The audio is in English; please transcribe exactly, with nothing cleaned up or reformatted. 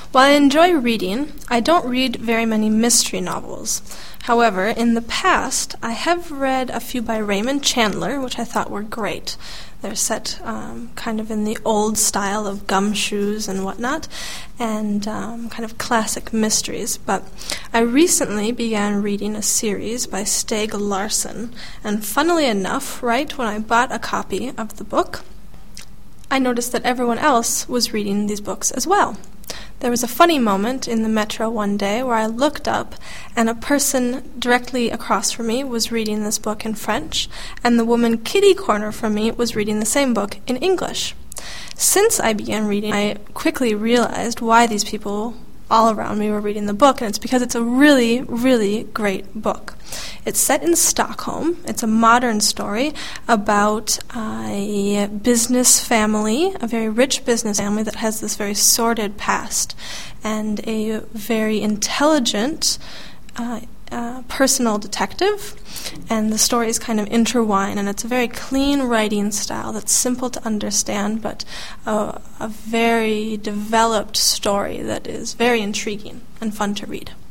While I enjoy reading, I don't read very many mystery novels. However, in the past, I have read a few by Raymond Chandler, which I thought were great. They're set um, kind of in the old style of gumshoes and whatnot, and um, kind of classic mysteries. But I recently began reading a series by Stieg Larsson, and funnily enough, right when I bought a copy of the book, I noticed that everyone else was reading these books as well. There was a funny moment in the metro one day where I looked up and a person directly across from me was reading this book in French, and the woman kitty corner from me was reading the same book in English. Since I began reading, I quickly realized why these people all around me were reading the book, and it's because it's a really, really great book. It's set in Stockholm. It's a modern story about a business family, a very rich business family that has this very sordid past, and a very intelligent uh, uh, personal detective, and the stories kind of intertwine, and it's a very clean writing style that's simple to understand, but a, a very developed story that is very intriguing and fun to read.